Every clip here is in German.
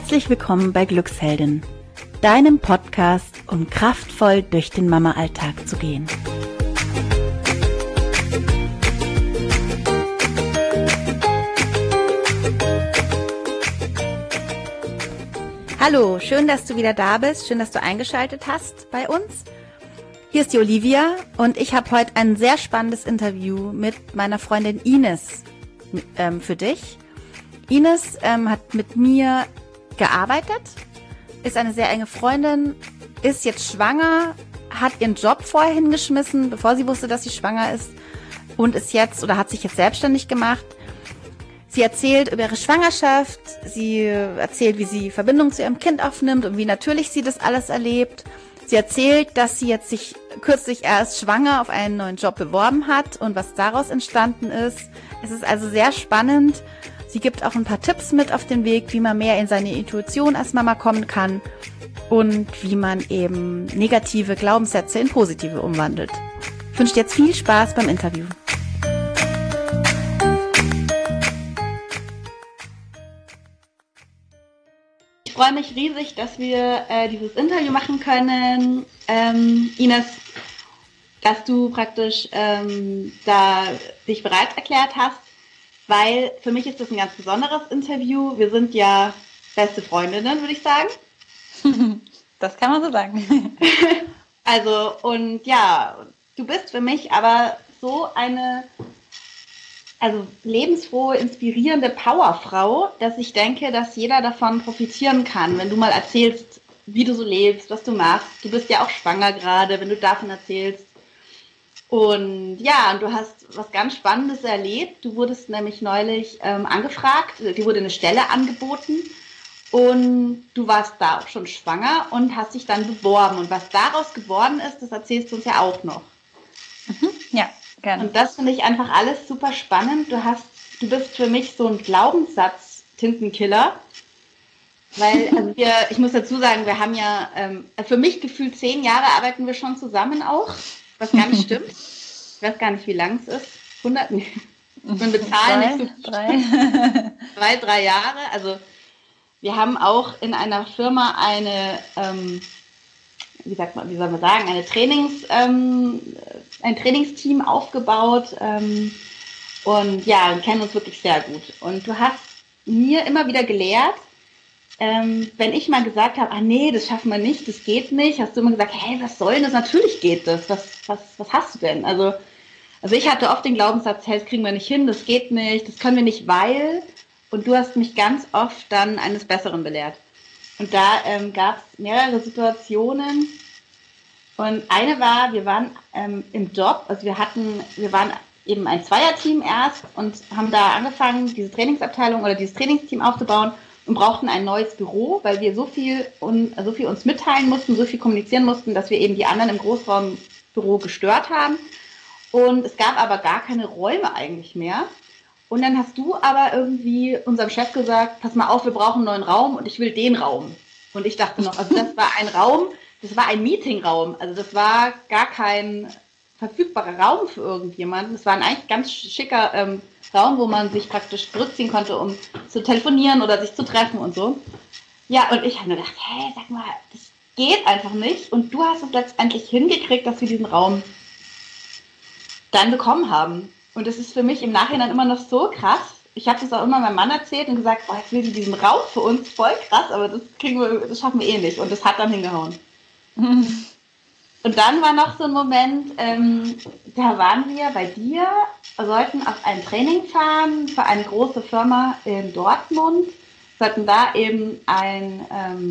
Herzlich willkommen bei Glücksheldin, deinem Podcast, um kraftvoll durch den Mama-Alltag zu gehen. Hallo, schön, dass du wieder da bist, schön, dass du eingeschaltet hast bei uns. Hier ist die Olivia und ich habe heute ein sehr spannendes Interview mit meiner Freundin Ines für dich. Ines hat mit mir gearbeitet, ist eine sehr enge Freundin, ist jetzt schwanger, hat ihren Job vorher hingeschmissen, bevor sie wusste, dass sie schwanger ist und ist jetzt oder hat sich jetzt selbstständig gemacht. Sie erzählt über ihre Schwangerschaft, sie erzählt, wie sie Verbindung zu ihrem Kind aufnimmt und wie natürlich sie das alles erlebt. Sie erzählt, dass sie jetzt sich kürzlich erst schwanger auf einen neuen Job beworben hat und was daraus entstanden ist. Es ist also sehr spannend. Sie gibt auch ein paar Tipps mit auf den Weg, wie man mehr in seine Intuition als Mama kommen kann und wie man eben negative Glaubenssätze in positive umwandelt. Ich wünsche dir jetzt viel Spaß beim Interview. Ich freue mich riesig, dass wir dieses Interview machen können. Ines, dass du praktisch da dich bereit erklärt hast, weil für mich ist das ein ganz besonderes Interview. Wir sind ja beste Freundinnen, würde ich sagen. Das kann man so sagen. Also, und ja, du bist für mich aber so eine lebensfrohe, inspirierende Powerfrau, dass ich denke, dass jeder davon profitieren kann, wenn du mal erzählst, wie du so lebst, was du machst. Du bist ja auch schwanger gerade, wenn du davon erzählst. Und ja, und du hast was ganz Spannendes erlebt. Du wurdest nämlich neulich angefragt, dir wurde eine Stelle angeboten und du warst da auch schon schwanger und hast dich dann beworben. Und was daraus geworden ist, das erzählst du uns ja auch noch. Ja, gerne. Und das finde ich einfach alles super spannend. Du bist für mich so ein Glaubenssatz-Tintenkiller. Weil, ich muss dazu sagen, wir haben ja, für mich gefühlt 10 Jahre arbeiten wir schon zusammen auch. Was gar nicht stimmt. Ich weiß gar nicht, wie lang es ist. 100? Nee. Ich bin bezahlen nicht so. 3 Jahre. Also wir haben auch in einer Firma eine, wie soll man sagen, ein Trainingsteam aufgebaut. Und ja, wir kennen uns wirklich sehr gut. Und du hast mir immer wieder gelehrt, wenn ich mal gesagt habe, nee, das schaffen wir nicht, das geht nicht, hast du immer gesagt, hey, was soll denn das? Natürlich geht das. Was hast du denn? Also ich hatte oft den Glaubenssatz, hey, das kriegen wir nicht hin, das geht nicht, das können wir nicht, weil. Und du hast mich ganz oft dann eines Besseren belehrt. Und da gab es mehrere Situationen. Und eine war, wir waren im Job, also wir waren eben ein Zweierteam erst und haben da angefangen, diese Trainingsabteilung oder dieses Trainingsteam aufzubauen. Und brauchten ein neues Büro, weil wir so viel uns mitteilen mussten, so viel kommunizieren mussten, dass wir eben die anderen im Großraumbüro gestört haben. Und es gab aber gar keine Räume eigentlich mehr. Und dann hast du aber irgendwie unserem Chef gesagt, pass mal auf, wir brauchen einen neuen Raum und ich will den Raum. Und ich dachte noch, also das war ein Raum, das war ein Meetingraum. Also das war gar kein verfügbarer Raum für irgendjemanden. Das war ein eigentlich ganz schicker Raum, wo man sich praktisch zurückziehen konnte, um zu telefonieren oder sich zu treffen und so. Ja, und ich habe nur gedacht, hey, sag mal, das geht einfach nicht. Und du hast es letztendlich hingekriegt, dass wir diesen Raum dann bekommen haben. Und das ist für mich im Nachhinein immer noch so krass. Ich habe das auch immer meinem Mann erzählt und gesagt, jetzt will die diesen Raum für uns, voll krass, aber das schaffen wir eh nicht. Und das hat dann hingehauen. Und dann war noch so ein Moment, da waren wir bei dir, sollten auf ein Training fahren für eine große Firma in Dortmund, sollten da eben ein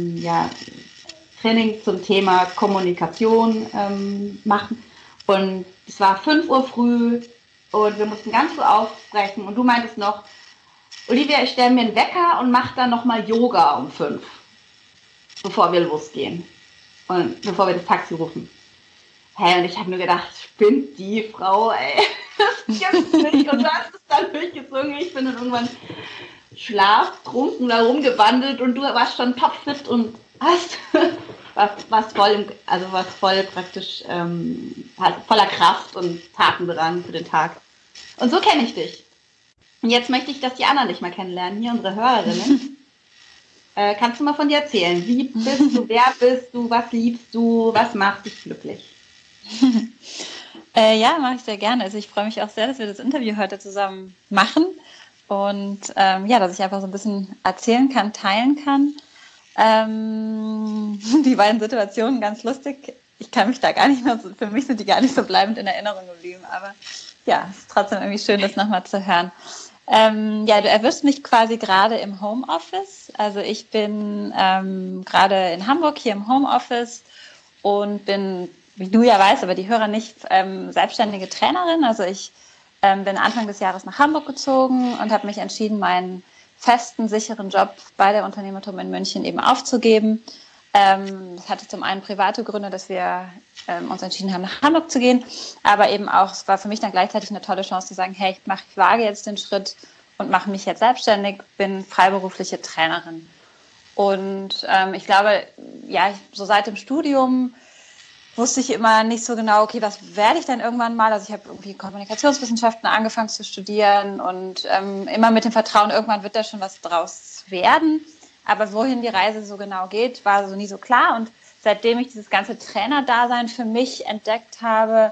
Training zum Thema Kommunikation machen. Und es war 5 Uhr früh und wir mussten ganz früh aufbrechen. Und du meintest noch, Olivia, ich stelle mir einen Wecker und mache dann nochmal Yoga um 5, bevor wir losgehen und bevor wir das Taxi rufen. Hey, und ich habe nur gedacht, spinnt die Frau, ey. Das gibt's nicht. Und du hast es dann durchgezogen. Ich bin dann irgendwann schlaftrunken da rumgewandelt und du warst schon topfit und warst voll praktisch voller Kraft und Tatendrang für den Tag. Und so kenne ich dich. Und jetzt möchte ich, dass die anderen dich mal kennenlernen, hier unsere Hörerinnen. Kannst du mal von dir erzählen? Wie bist du, wer bist du, was liebst du, was macht dich glücklich? Ja, mache ich sehr gerne. Also ich freue mich auch sehr, dass wir das Interview heute zusammen machen und dass ich einfach so ein bisschen erzählen kann, teilen kann. Die beiden Situationen ganz lustig. Ich kann mich da gar nicht mehr, für mich sind die gar nicht so bleibend in Erinnerung geblieben, aber ja, es ist trotzdem irgendwie schön, das nochmal zu hören. Du erwischst mich quasi gerade im Homeoffice. Also ich bin gerade in Hamburg hier im Homeoffice und bin, wie du ja weißt, aber die Hörer nicht, selbstständige Trainerin. Also ich bin Anfang des Jahres nach Hamburg gezogen und habe mich entschieden, meinen festen, sicheren Job bei der Unternehmertum in München eben aufzugeben. Das hatte zum einen private Gründe, dass wir uns entschieden haben, nach Hamburg zu gehen, aber eben auch, es war für mich dann gleichzeitig eine tolle Chance zu sagen, hey, ich wage jetzt den Schritt und mache mich jetzt selbstständig, bin freiberufliche Trainerin. Und ich glaube, so seit dem Studium wusste ich immer nicht so genau, okay, was werde ich denn irgendwann mal? Also ich habe irgendwie Kommunikationswissenschaften angefangen zu studieren und immer mit dem Vertrauen, irgendwann wird da schon was draus werden. Aber wohin die Reise so genau geht, war so nie so klar. Und seitdem ich dieses ganze Trainerdasein für mich entdeckt habe,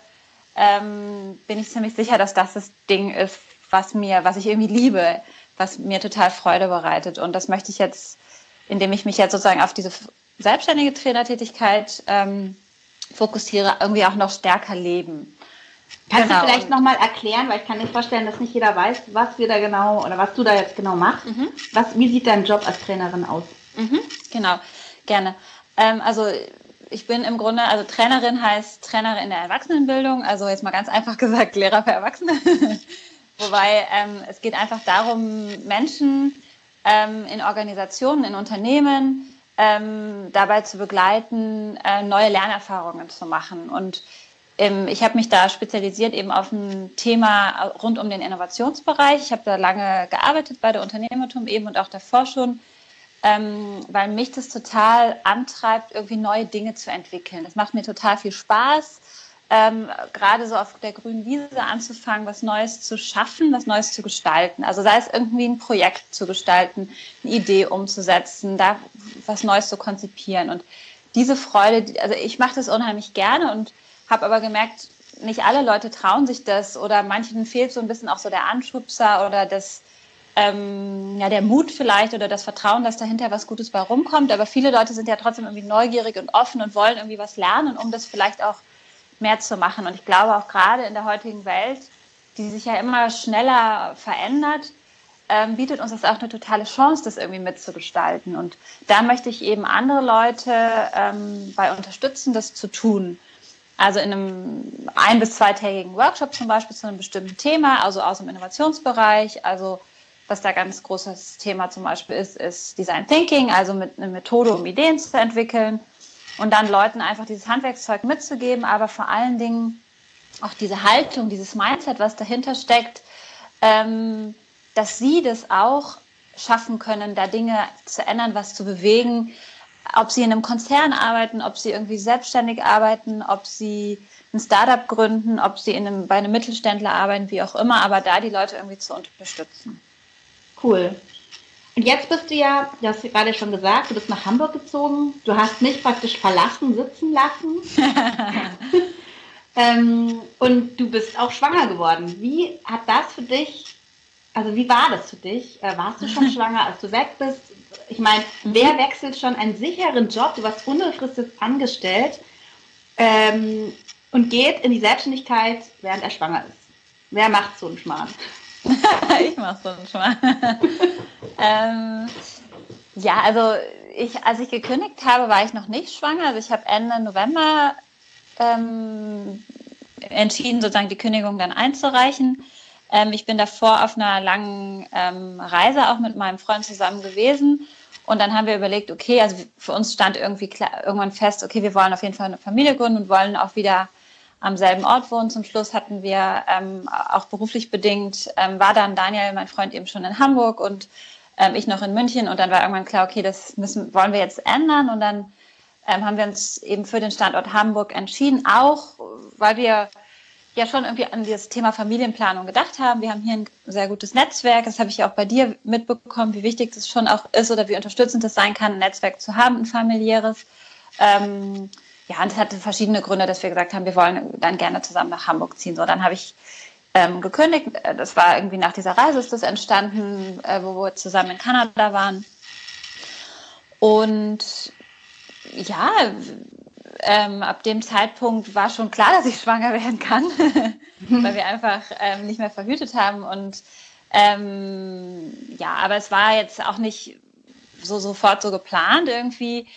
bin ich ziemlich sicher, dass das Ding ist, was ich irgendwie liebe, was mir total Freude bereitet. Und das möchte ich jetzt, indem ich mich jetzt sozusagen auf diese selbstständige Trainertätigkeit fokussiere, irgendwie auch noch stärker leben. Kannst du vielleicht nochmal erklären, weil ich kann mir vorstellen, dass nicht jeder weiß, was du da jetzt genau machst. Wie sieht dein Job als Trainerin aus? Genau, gerne. Also ich bin im Grunde, also Trainerin heißt Trainerin in der Erwachsenenbildung, also jetzt mal ganz einfach gesagt Lehrer für Erwachsene. Wobei es geht einfach darum, Menschen in Organisationen, in Unternehmen dabei zu begleiten, neue Lernerfahrungen zu machen. Und ich habe mich da spezialisiert eben auf ein Thema rund um den Innovationsbereich. Ich habe da lange gearbeitet bei der Unternehmertum eben und auch davor schon, weil mich das total antreibt, irgendwie neue Dinge zu entwickeln. Das macht mir total viel Spaß, gerade so auf der grünen Wiese anzufangen, was Neues zu schaffen, was Neues zu gestalten. Also sei es irgendwie ein Projekt zu gestalten, eine Idee umzusetzen, da was Neues zu konzipieren. Und diese Freude, also ich mache das unheimlich gerne und habe aber gemerkt, nicht alle Leute trauen sich das oder manchen fehlt so ein bisschen auch so der Anschubser oder der Mut vielleicht oder das Vertrauen, dass dahinter was Gutes bei rumkommt. Aber viele Leute sind ja trotzdem irgendwie neugierig und offen und wollen irgendwie was lernen, um das vielleicht auch mehr zu machen. Und ich glaube auch gerade in der heutigen Welt, die sich ja immer schneller verändert, bietet uns das auch eine totale Chance, das irgendwie mitzugestalten. Und da möchte ich eben andere Leute bei unterstützen, das zu tun. Also in einem 1- bis 2-tägigen Workshop zum Beispiel zu einem bestimmten Thema, also aus dem Innovationsbereich. Also was da ganz großes Thema zum Beispiel ist Design Thinking, also mit einer Methode, um Ideen zu entwickeln und dann Leuten einfach dieses Handwerkszeug mitzugeben, aber vor allen Dingen auch diese Haltung, dieses Mindset, was dahinter steckt, dass sie das auch schaffen können, da Dinge zu ändern, was zu bewegen, ob sie in einem Konzern arbeiten, ob sie irgendwie selbstständig arbeiten, ob sie ein Startup gründen, ob sie bei einem Mittelständler arbeiten, wie auch immer, aber da die Leute irgendwie zu unterstützen. Cool. Und jetzt bist du hast du gerade schon gesagt, du bist nach Hamburg gezogen, du hast mich praktisch sitzen lassen und du bist auch schwanger geworden. Wie war das für dich? Warst du schon schwanger, als du weg bist? Ich meine, wer wechselt schon einen sicheren Job, du warst unbefristet angestellt und geht in die Selbstständigkeit, während er schwanger ist? Wer macht so einen Schmarrn? Ich mache so einen Schmarrn. Als ich gekündigt habe, war ich noch nicht schwanger. Also ich habe Ende November entschieden, sozusagen die Kündigung dann einzureichen. Ich bin davor auf einer langen Reise auch mit meinem Freund zusammen gewesen. Und dann haben wir überlegt, okay, also für uns stand irgendwie irgendwann fest, okay, wir wollen auf jeden Fall eine Familie gründen und wollen auch wieder am selben Ort wohnen. Zum Schluss hatten wir auch beruflich bedingt, war dann Daniel, mein Freund, eben schon in Hamburg und ich noch in München. Und dann war irgendwann klar, okay, wollen wir jetzt ändern. Und dann haben wir uns eben für den Standort Hamburg entschieden, auch weil wir ja schon irgendwie an das Thema Familienplanung gedacht haben. Wir haben hier ein sehr gutes Netzwerk. Das habe ich ja auch bei dir mitbekommen, wie wichtig das schon auch ist oder wie unterstützend es sein kann, ein Netzwerk zu haben, ein familiäres. Ja, und es hatte verschiedene Gründe, dass wir gesagt haben, wir wollen dann gerne zusammen nach Hamburg ziehen. So, dann habe ich gekündigt. Das war irgendwie nach dieser Reise ist das entstanden, wo wir zusammen in Kanada waren. Und ja, ab dem Zeitpunkt war schon klar, dass ich schwanger werden kann, weil wir einfach nicht mehr verhütet haben. Und ja, aber es war jetzt auch nicht so sofort so geplant irgendwie.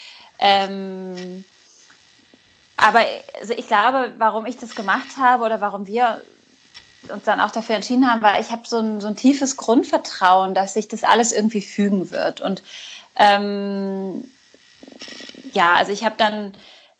Aber also ich glaube, warum ich das gemacht habe oder warum wir uns dann auch dafür entschieden haben, weil ich habe so ein tiefes Grundvertrauen, dass sich das alles irgendwie fügen wird. Und ja, also ich habe dann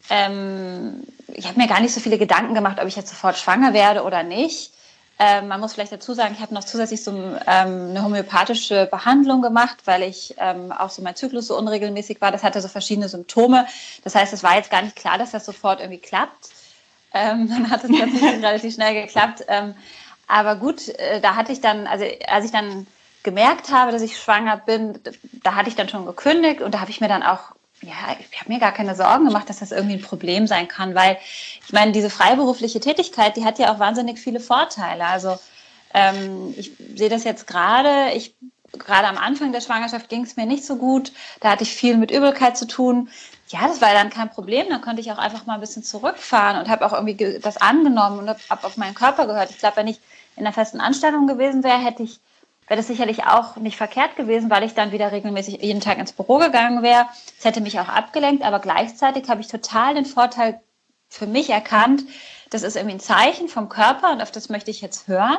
ich habe mir gar nicht so viele Gedanken gemacht, ob ich jetzt sofort schwanger werde oder nicht. Man muss vielleicht dazu sagen, ich habe noch zusätzlich so eine homöopathische Behandlung gemacht, weil ich auch so mein Zyklus so unregelmäßig war. Das hatte so verschiedene Symptome. Das heißt, es war jetzt gar nicht klar, dass das sofort irgendwie klappt. Dann hat es tatsächlich relativ schnell geklappt. Aber gut, da hatte ich dann, also als ich dann gemerkt habe, dass ich schwanger bin, da hatte ich dann schon gekündigt und da habe ich mir dann auch ja, ich habe mir gar keine Sorgen gemacht, dass das irgendwie ein Problem sein kann, weil ich meine, diese freiberufliche Tätigkeit, die hat ja auch wahnsinnig viele Vorteile. Also ich sehe das jetzt gerade am Anfang der Schwangerschaft ging es mir nicht so gut, da hatte ich viel mit Übelkeit zu tun. Ja, das war dann kein Problem, dann konnte ich auch einfach mal ein bisschen zurückfahren und habe auch irgendwie das angenommen und habe auf meinen Körper gehört. Ich glaube, wenn ich in einer festen Anstellung gewesen wäre, wäre das sicherlich auch nicht verkehrt gewesen, weil ich dann wieder regelmäßig jeden Tag ins Büro gegangen wäre. Es hätte mich auch abgelenkt, aber gleichzeitig habe ich total den Vorteil für mich erkannt, das ist irgendwie ein Zeichen vom Körper und auf das möchte ich jetzt hören.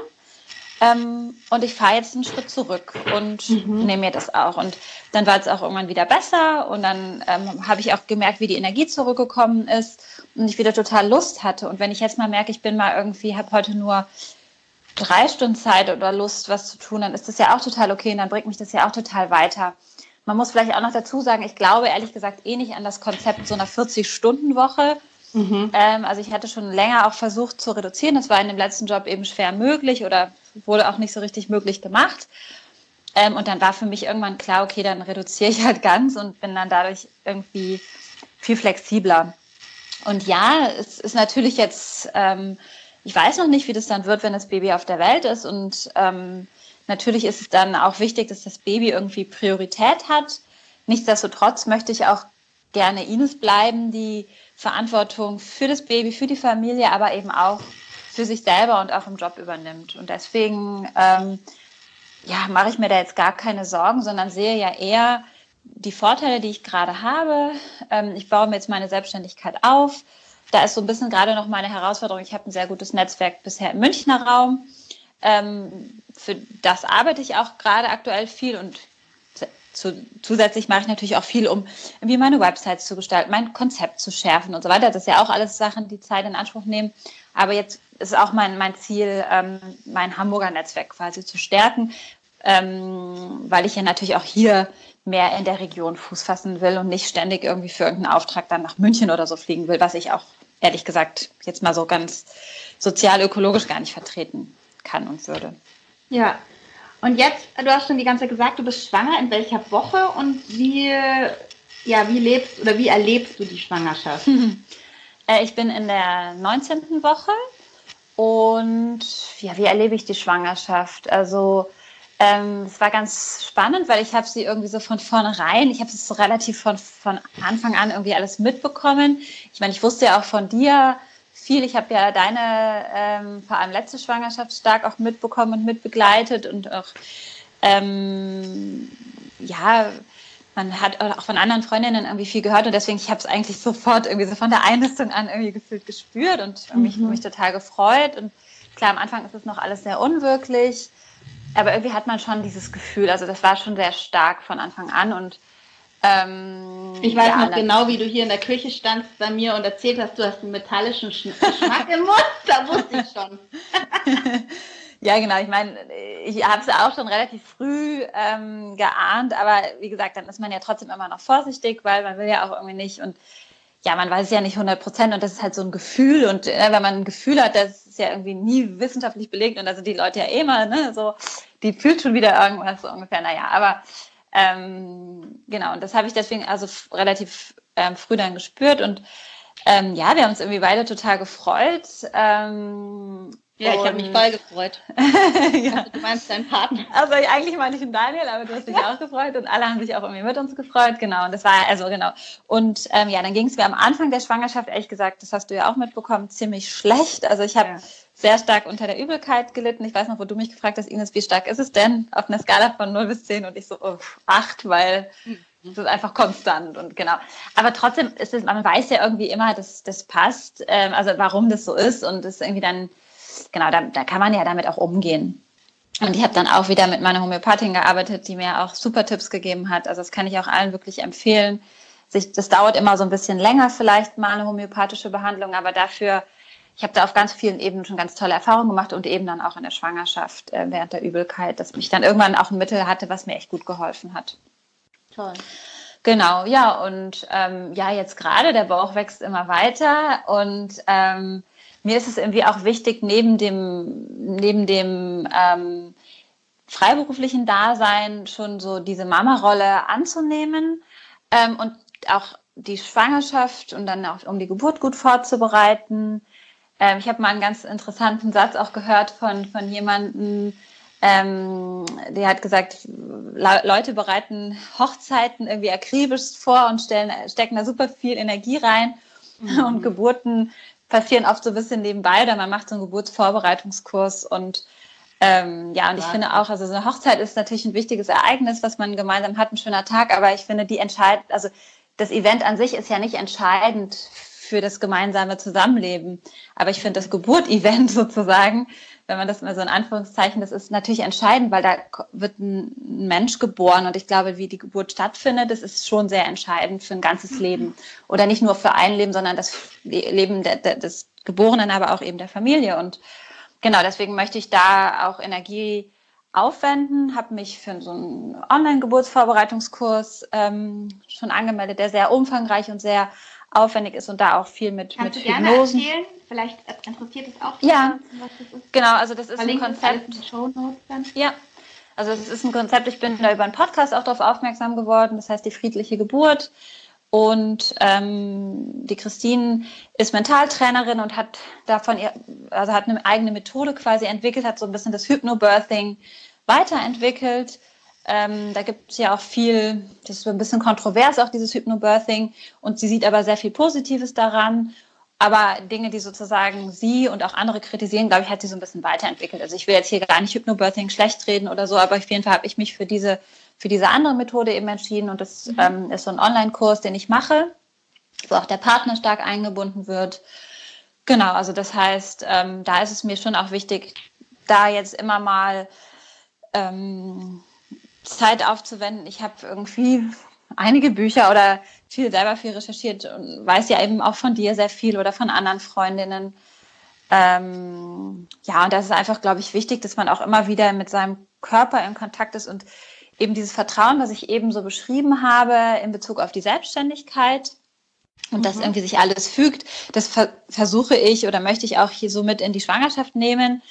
Und ich fahre jetzt einen Schritt zurück und nehme mir das auch. Und dann war es auch irgendwann wieder besser und dann habe ich auch gemerkt, wie die Energie zurückgekommen ist und ich wieder total Lust hatte. Und wenn ich jetzt mal merke, ich bin mal irgendwie, habe heute nur 3 Stunden Zeit oder Lust, was zu tun, dann ist das ja auch total okay und dann bringt mich das ja auch total weiter. Man muss vielleicht auch noch dazu sagen, ich glaube ehrlich gesagt eh nicht an das Konzept so einer 40-Stunden-Woche. Also ich hatte schon länger auch versucht zu reduzieren. Das war in dem letzten Job eben schwer möglich oder wurde auch nicht so richtig möglich gemacht. Und dann war für mich irgendwann klar, okay, dann reduziere ich halt ganz und bin dann dadurch irgendwie viel flexibler. Und ja, es ist natürlich jetzt... ich weiß noch nicht, wie das dann wird, wenn das Baby auf der Welt ist. Und natürlich ist es dann auch wichtig, dass das Baby irgendwie Priorität hat. Nichtsdestotrotz möchte ich auch gerne Ines bleiben, die Verantwortung für das Baby, für die Familie, aber eben auch für sich selber und auch im Job übernimmt. Und deswegen ja, mache ich mir da jetzt gar keine Sorgen, sondern sehe ja eher die Vorteile, die ich gerade habe. Ich baue mir jetzt meine Selbstständigkeit auf. Da ist so ein bisschen gerade noch meine Herausforderung. Ich habe ein sehr gutes Netzwerk bisher im Münchner Raum. Für das arbeite ich auch gerade aktuell viel und zusätzlich mache ich natürlich auch viel, um irgendwie meine Websites zu gestalten, mein Konzept zu schärfen und so weiter. Das ist ja auch alles Sachen, die Zeit in Anspruch nehmen. Aber jetzt ist auch mein Ziel, mein Hamburger Netzwerk quasi zu stärken, weil ich ja natürlich auch hier mehr in der Region Fuß fassen will und nicht ständig irgendwie für irgendeinen Auftrag dann nach München oder so fliegen will, was ich auch ehrlich gesagt jetzt mal so ganz sozial-ökologisch gar nicht vertreten kann und würde. Ja, und jetzt, du hast schon die ganze Zeit gesagt, du bist schwanger, in welcher Woche und wie lebst oder wie erlebst du die Schwangerschaft? Ich bin in der 19. Woche und ja, wie erlebe ich die Schwangerschaft? Also es war ganz spannend, weil ich habe sie irgendwie so von vornherein, ich habe es so relativ von Anfang an irgendwie alles mitbekommen. Ich meine, ich wusste ja auch von dir viel. Ich habe ja deine vor allem letzte Schwangerschaft stark auch mitbekommen und mitbegleitet und auch ja, man hat auch von anderen Freundinnen irgendwie viel gehört und deswegen, ich habe es eigentlich sofort irgendwie so von der Einlistung an irgendwie gefühlt gespürt und mich total gefreut. Und klar, am Anfang ist es noch alles sehr unwirklich, aber irgendwie hat man schon dieses Gefühl, also das war schon sehr stark von Anfang an und ich weiß noch genau, wie du hier in der Küche standst bei mir und erzählt hast, du hast einen metallischen Geschmack im Mund, da wusste ich schon. Ja, genau. Ich meine, ich habe es ja auch schon relativ früh geahnt, aber wie gesagt, dann ist man ja trotzdem immer noch vorsichtig, weil man will ja auch irgendwie nicht. Und ja, man weiß es ja nicht 100% und das ist halt so ein Gefühl und wenn man ein Gefühl hat, das ist ja irgendwie nie wissenschaftlich belegt und da sind die Leute ja eh mal, ne, so, die fühlt schon wieder irgendwas so ungefähr, naja, aber genau, und das habe ich deswegen also relativ früh dann gespürt und ja, wir haben uns irgendwie beide total gefreut. Ja, ich habe mich voll gefreut. Ja. Also, du meinst deinen Partner. Also eigentlich meinte ich den Daniel, aber du hast dich auch gefreut und alle haben sich auch irgendwie mit uns gefreut, genau. Und das war also genau. Und ja, dann ging es mir am Anfang der Schwangerschaft, ehrlich gesagt, das hast du ja auch mitbekommen, ziemlich schlecht. Also ich habe sehr stark unter der Übelkeit gelitten. Ich weiß noch, wo du mich gefragt hast, Ines, wie stark ist es denn auf einer Skala von 0 bis 10? Und ich so, 8, weil das ist einfach konstant und genau. Aber trotzdem ist es, man weiß ja irgendwie immer, dass das passt, also warum das so ist und das ist irgendwie dann, genau, da kann man ja damit auch umgehen. Und ich habe dann auch wieder mit meiner Homöopathin gearbeitet, die mir auch super Tipps gegeben hat. Also das kann ich auch allen wirklich empfehlen. Das dauert immer so ein bisschen länger vielleicht mal eine homöopathische Behandlung, aber dafür, ich habe da auf ganz vielen Ebenen schon ganz tolle Erfahrungen gemacht und eben dann auch in der Schwangerschaft während der Übelkeit, dass ich dann irgendwann auch ein Mittel hatte, was mir echt gut geholfen hat. Toll. Genau, ja, und ja, jetzt gerade, der Bauch wächst immer weiter und mir ist es irgendwie auch wichtig, neben dem freiberuflichen Dasein schon so diese Mama-Rolle anzunehmen und auch die Schwangerschaft und dann auch um die Geburt gut vorzubereiten. Ich habe mal einen ganz interessanten Satz auch gehört von jemandem, der hat gesagt, Leute bereiten Hochzeiten irgendwie akribisch vor und stecken da super viel Energie rein und Geburten passieren oft so ein bisschen nebenbei oder man macht so einen Geburtsvorbereitungskurs und ja, und ich finde auch, also so eine Hochzeit ist natürlich ein wichtiges Ereignis, was man gemeinsam hat, ein schöner Tag, aber ich finde, also das Event an sich ist ja nicht entscheidend für das gemeinsame Zusammenleben, aber ich finde das Geburt-Event sozusagen, wenn man das mal so in Anführungszeichen, das ist natürlich entscheidend, weil da wird ein Mensch geboren und ich glaube, wie die Geburt stattfindet, das ist schon sehr entscheidend für ein ganzes Leben oder nicht nur für ein Leben, sondern das Leben des Geborenen, aber auch eben der Familie und genau, deswegen möchte ich da auch Energie aufwenden, habe mich für so einen Online-Geburtsvorbereitungskurs schon angemeldet, der sehr umfangreich und sehr aufwendig ist und da auch viel mit Kannst du Hypnosen. gerne erzählen? Vielleicht interessiert es auch ja, was das ist. Genau, also das ist ein Verlinkt Konzept. In den Shownotes dann. Ja, also das ist ein Konzept, ich bin da über einen Podcast auch darauf aufmerksam geworden, das heißt die friedliche Geburt. Und die Christine ist Mentaltrainerin und hat hat eine eigene Methode quasi entwickelt, hat so ein bisschen das Hypnobirthing weiterentwickelt. Da gibt es ja auch viel, das ist so ein bisschen kontrovers, auch dieses Hypnobirthing. Und sie sieht aber sehr viel Positives daran. Aber Dinge, die sozusagen sie und auch andere kritisieren, glaube ich, hat sie so ein bisschen weiterentwickelt. Also ich will jetzt hier gar nicht Hypnobirthing schlecht reden oder so, aber auf jeden Fall habe ich mich für diese andere Methode eben entschieden. Und das ist so ein Online-Kurs, den ich mache, wo auch der Partner stark eingebunden wird. Genau, also das heißt, da ist es mir schon auch wichtig, da jetzt immer mal Zeit aufzuwenden. Ich habe irgendwie einige Bücher oder selber viel recherchiert und weiß ja eben auch von dir sehr viel oder von anderen Freundinnen. Ja, und das ist einfach, glaube ich, wichtig, dass man auch immer wieder mit seinem Körper in Kontakt ist und eben dieses Vertrauen, was ich eben so beschrieben habe in Bezug auf die Selbstständigkeit und dass irgendwie sich alles fügt, das versuche ich oder möchte ich auch hier so mit in die Schwangerschaft nehmen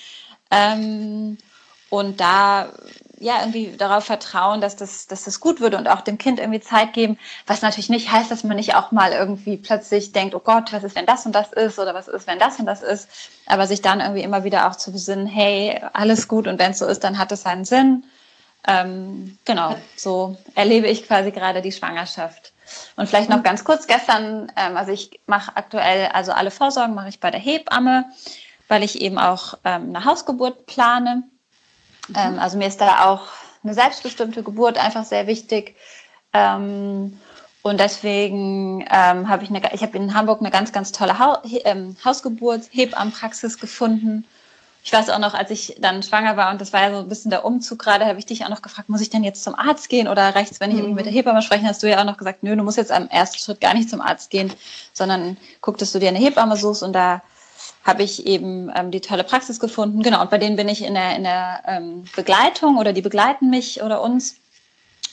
und da ja irgendwie darauf vertrauen, dass das gut wird und auch dem Kind irgendwie Zeit geben, was natürlich nicht heißt, dass man nicht auch mal irgendwie plötzlich denkt, oh Gott, was ist, wenn das und das ist oder was ist, wenn das und das ist, aber sich dann irgendwie immer wieder auch zu besinnen, hey, alles gut und wenn es so ist, dann hat es seinen Sinn. Genau, so erlebe ich quasi gerade die Schwangerschaft. Und vielleicht noch ganz kurz, gestern, also ich mache aktuell, also alle Vorsorgen mache ich bei der Hebamme, weil ich eben auch eine Hausgeburt plane. Also mir ist da auch eine selbstbestimmte Geburt einfach sehr wichtig. Und deswegen habe ich habe in Hamburg eine ganz, ganz tolle Hausgeburt-Hebammenpraxis gefunden. Ich weiß auch noch, als ich dann schwanger war und das war ja so ein bisschen der Umzug gerade, habe ich dich auch noch gefragt, muss ich denn jetzt zum Arzt gehen oder reicht's, wenn ich irgendwie mit der Hebamme spreche? Hast du ja auch noch gesagt, nö, du musst jetzt am ersten Schritt gar nicht zum Arzt gehen, sondern guck, dass du dir eine Hebamme suchst und da habe ich eben die tolle Praxis gefunden. Genau, und bei denen bin ich in der Begleitung oder die begleiten mich oder uns.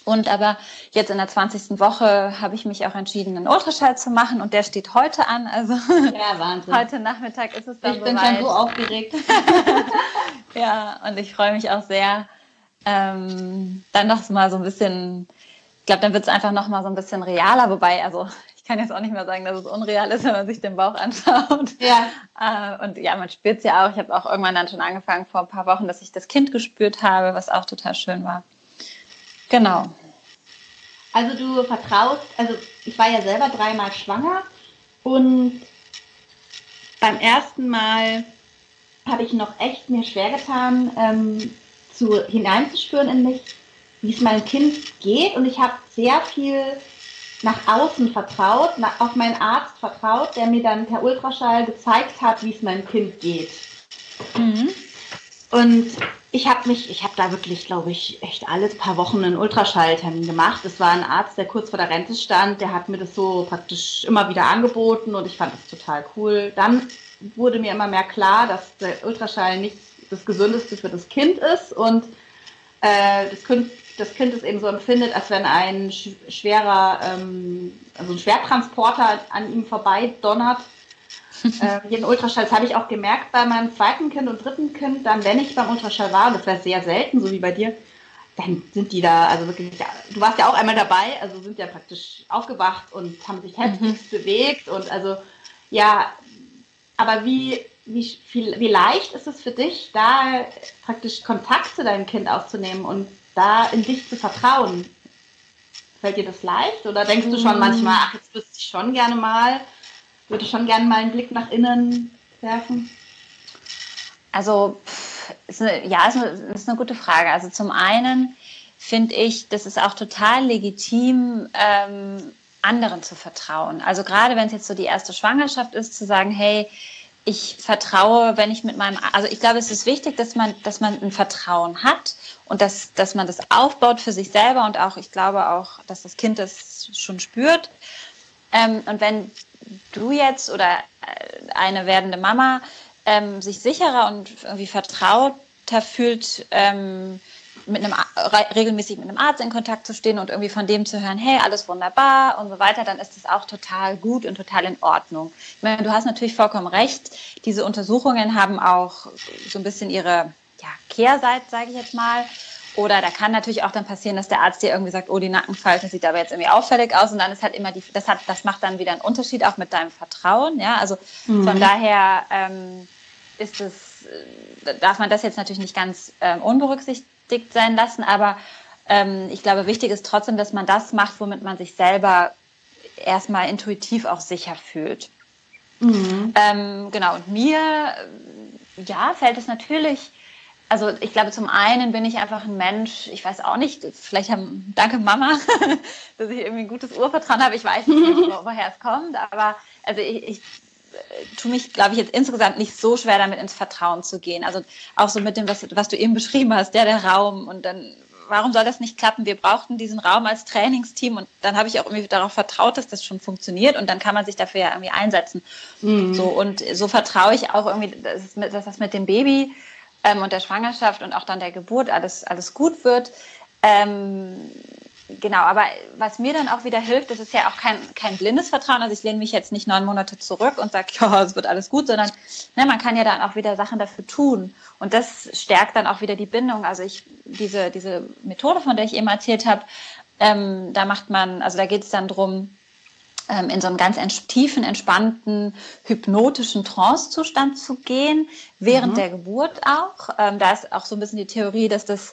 Und aber jetzt in der 20. Woche habe ich mich auch entschieden, einen Ultraschall zu machen und der steht heute an. Also ja, Wahnsinn. Heute Nachmittag ist es dann soweit. Ich bin schon so aufgeregt. Ja, und ich freue mich auch sehr, dann noch mal so ein bisschen, ich glaube, dann wird es einfach noch mal so ein bisschen realer, wobei, also ich kann jetzt auch nicht mehr sagen, dass es unreal ist, wenn man sich den Bauch anschaut. Ja. Und ja, man spürt es ja auch. Ich habe auch irgendwann dann schon angefangen vor ein paar Wochen, dass ich das Kind gespürt habe, was auch total schön war. Genau. Also du vertraust, also ich war ja selber 3-mal schwanger und beim ersten Mal habe ich noch echt mir schwer getan, hineinzuspüren in mich, wie es meinem Kind geht, und ich habe sehr viel nach außen vertraut, auf meinen Arzt vertraut, der mir dann per Ultraschall gezeigt hat, wie es meinem Kind geht. Mhm. Und ich habe da wirklich, glaube ich, echt alle paar Wochen einen Ultraschalltermin gemacht. Es war ein Arzt, der kurz vor der Rente stand, der hat mir das so praktisch immer wieder angeboten und ich fand das total cool. Dann wurde mir immer mehr klar, dass der Ultraschall nicht das Gesündeste für das Kind ist und das Kind es eben so empfindet, als wenn ein schwerer, also ein Schwertransporter an ihm vorbei donnert. Jeden Ultraschall, das habe ich auch gemerkt bei meinem zweiten Kind und dritten Kind, dann, wenn ich beim Ultraschall war, und das war sehr selten, so wie bei dir, dann sind die da, also wirklich, du warst ja auch einmal dabei, also sind ja praktisch aufgewacht und haben sich heftigst bewegt und also, ja, aber wie leicht ist es für dich, da praktisch Kontakt zu deinem Kind aufzunehmen und da in dich zu vertrauen? Fällt dir das leicht oder denkst du schon manchmal, ach, jetzt wüsste ich schon gerne mal, würde schon gerne mal einen Blick nach innen werfen? Also, ist eine gute Frage. Also zum einen finde ich, das ist auch total legitim, anderen zu vertrauen. Also gerade wenn es jetzt so die erste Schwangerschaft ist, zu sagen, hey, ich vertraue, wenn ich also ich glaube, es ist wichtig, dass man ein Vertrauen hat und dass man das aufbaut für sich selber und auch, ich glaube auch, dass das Kind das schon spürt. Und wenn du jetzt oder eine werdende Mama sich sicherer und irgendwie vertrauter fühlt, regelmäßig mit einem Arzt in Kontakt zu stehen und irgendwie von dem zu hören, hey, alles wunderbar und so weiter, dann ist das auch total gut und total in Ordnung. Ich meine, du hast natürlich vollkommen recht, diese Untersuchungen haben auch so ein bisschen ihre Kehrseite, sage ich jetzt mal. Oder da kann natürlich auch dann passieren, dass der Arzt dir irgendwie sagt, oh, die Nackenfalte sieht aber jetzt irgendwie auffällig aus und dann ist halt immer das macht dann wieder einen Unterschied auch mit deinem Vertrauen, ja, also von daher darf man das jetzt natürlich nicht ganz unberücksichtigt sein lassen, aber ich glaube, wichtig ist trotzdem, dass man das macht, womit man sich selber erstmal intuitiv auch sicher fühlt. Genau, und mir fällt es natürlich. Also ich glaube, zum einen bin ich einfach ein Mensch, ich weiß auch nicht, danke Mama, dass ich irgendwie ein gutes Urvertrauen habe. Ich weiß nicht, woher es kommt, aber also ich tue mich, glaube ich, jetzt insgesamt nicht so schwer damit ins Vertrauen zu gehen. Also auch so mit dem, was du eben beschrieben hast, der Raum und dann, warum soll das nicht klappen? Wir brauchten diesen Raum als Trainingsteam und dann habe ich auch irgendwie darauf vertraut, dass das schon funktioniert und dann kann man sich dafür ja irgendwie einsetzen. So, und so vertraue ich auch irgendwie, dass das mit dem Baby und der Schwangerschaft und auch dann der Geburt alles gut wird. Genau, aber was mir dann auch wieder hilft, das ist ja auch kein blindes Vertrauen. Also ich lehne mich jetzt nicht 9 Monate zurück und sage, ja, es wird alles gut, sondern man kann ja dann auch wieder Sachen dafür tun. Und das stärkt dann auch wieder die Bindung. Also diese Methode, von der ich eben erzählt habe, da geht es dann drum, in so einen ganz tiefen, entspannten, hypnotischen Trance-Zustand zu gehen, während der Geburt auch. Da ist auch so ein bisschen die Theorie, dass das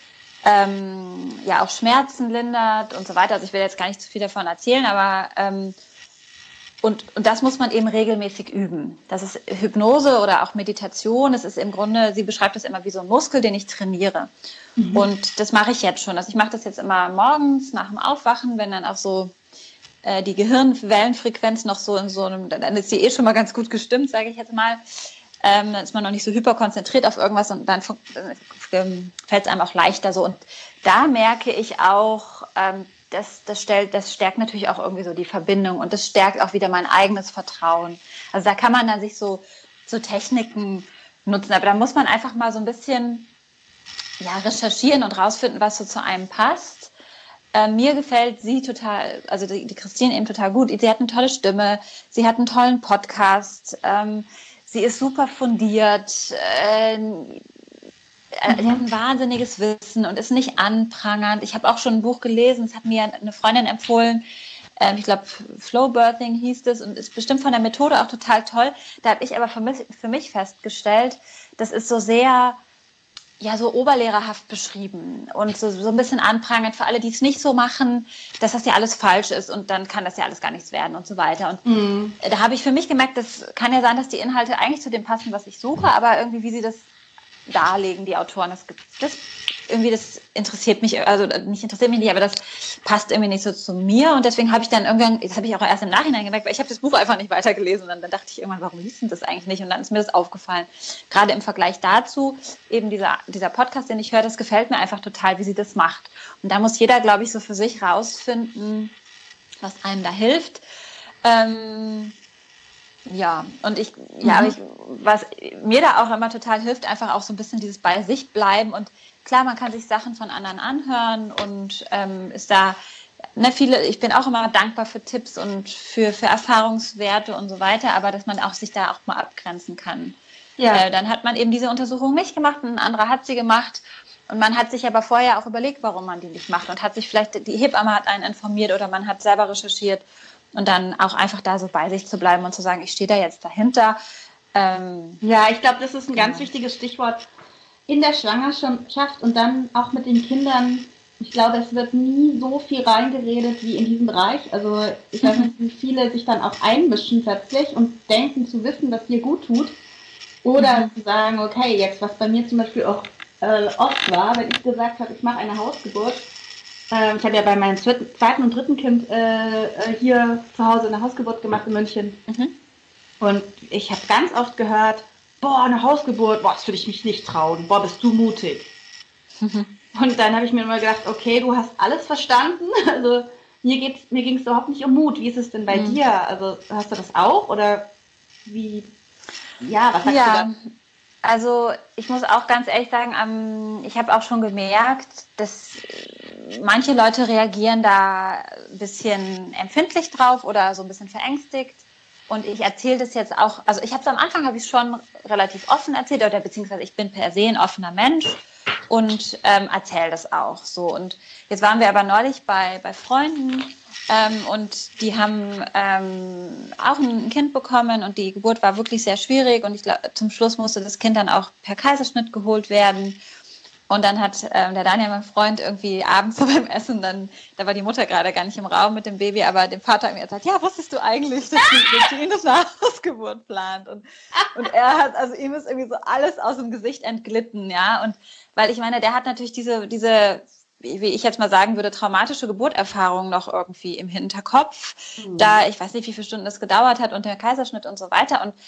auch Schmerzen lindert und so weiter. Also ich will jetzt gar nicht zu viel davon erzählen, aber und das muss man eben regelmäßig üben. Das ist Hypnose oder auch Meditation. Es ist im Grunde, sie beschreibt das immer wie so ein Muskel, den ich trainiere. Und das mache ich jetzt schon. Also ich mache das jetzt immer morgens nach dem Aufwachen, wenn dann auch so die Gehirnwellenfrequenz noch so in so einem, dann ist die schon mal ganz gut gestimmt, sage ich jetzt mal. Dann ist man noch nicht so hyperkonzentriert auf irgendwas und dann fällt es einem auch leichter so. Und da merke ich auch, das stärkt natürlich auch irgendwie so die Verbindung und das stärkt auch wieder mein eigenes Vertrauen. Also da kann man dann sich so Techniken nutzen, aber da muss man einfach mal so ein bisschen recherchieren und rausfinden, was so zu einem passt. Mir gefällt sie total, also die Christine eben total gut. Sie hat eine tolle Stimme, sie hat einen tollen Podcast, sie ist super fundiert, sie hat ein wahnsinniges Wissen und ist nicht anprangernd. Ich habe auch schon ein Buch gelesen, das hat mir eine Freundin empfohlen, ich glaube Flow Birthing hieß es und ist bestimmt von der Methode auch total toll. Da habe ich aber für mich festgestellt, das ist so sehr, ja, so oberlehrerhaft beschrieben und so ein bisschen anprangend für alle, die es nicht so machen, dass das ja alles falsch ist und dann kann das ja alles gar nichts werden und so weiter. Und da habe ich für mich gemerkt, das kann ja sein, dass die Inhalte eigentlich zu dem passen, was ich suche, aber irgendwie, wie sie das darlegen, die Autoren, das interessiert mich, also nicht interessiert mich nicht, aber das passt irgendwie nicht so zu mir und deswegen habe ich dann irgendwann, das habe ich auch erst im Nachhinein gemerkt, weil ich habe das Buch einfach nicht weitergelesen und dann dachte ich irgendwann, warum liest du das eigentlich nicht? Und dann ist mir das aufgefallen. Gerade im Vergleich dazu, eben dieser Podcast, den ich höre, das gefällt mir einfach total, wie sie das macht. Und da muss jeder, glaube ich, so für sich rausfinden, was einem da hilft. Ja, und was mir da auch immer total hilft, einfach auch so ein bisschen dieses bei sich bleiben und klar, man kann sich Sachen von anderen anhören und ist da, ich bin auch immer dankbar für Tipps und für Erfahrungswerte und so weiter, aber dass man auch sich da auch mal abgrenzen kann. Ja. Dann hat man eben diese Untersuchung nicht gemacht, ein anderer hat sie gemacht und man hat sich aber vorher auch überlegt, warum man die nicht macht und hat sich vielleicht, die Hebamme hat einen informiert oder man hat selber recherchiert. Und dann auch einfach da so bei sich zu bleiben und zu sagen, ich stehe da jetzt dahinter. Ja, ich glaube, das ist ein ganz wichtiges Stichwort in der Schwangerschaft und dann auch mit den Kindern. Ich glaube, es wird nie so viel reingeredet wie in diesem Bereich. Also ich weiß nicht, wie viele sich dann auch einmischen plötzlich und denken zu wissen, was dir gut tut. Oder zu sagen, okay, jetzt was bei mir zum Beispiel auch oft war, wenn ich gesagt habe, ich mache eine Hausgeburt. Ich habe ja bei meinem zweiten und dritten Kind hier zu Hause eine Hausgeburt gemacht in München. Und ich habe ganz oft gehört, boah, eine Hausgeburt, boah, das würde ich mich nicht trauen, boah, bist du mutig. Und dann habe ich mir immer gedacht, okay, du hast alles verstanden. Also mir ging es überhaupt nicht um Mut. Wie ist es denn bei dir? Also hast du das auch? Oder wie, was sagst du da? Also ich muss auch ganz ehrlich sagen, ich habe auch schon gemerkt, dass manche Leute reagieren da ein bisschen empfindlich drauf oder so ein bisschen verängstigt. Und ich erzähle das jetzt auch, also ich habe es am Anfang, habe ich schon relativ offen erzählt, oder beziehungsweise ich bin per se ein offener Mensch und erzähle das auch so. Und jetzt waren wir aber neulich bei Freunden und die haben auch ein Kind bekommen und die Geburt war wirklich sehr schwierig und ich glaube, zum Schluss musste das Kind dann auch per Kaiserschnitt geholt werden. Und dann hat der Daniel, mein Freund, irgendwie abends so beim Essen, da war die Mutter gerade gar nicht im Raum mit dem Baby, aber dem Vater hat mir gesagt, ja, wusstest du eigentlich, dass die Ines eine Hausgeburt plant? Und er hat, also ihm ist irgendwie so alles aus dem Gesicht entglitten, ja. Und weil ich meine, der hat natürlich diese, wie ich jetzt mal sagen würde, traumatische Geburterfahrung noch irgendwie im Hinterkopf. Da, ich weiß nicht, wie viele Stunden das gedauert hat und der Kaiserschnitt und so weiter. Und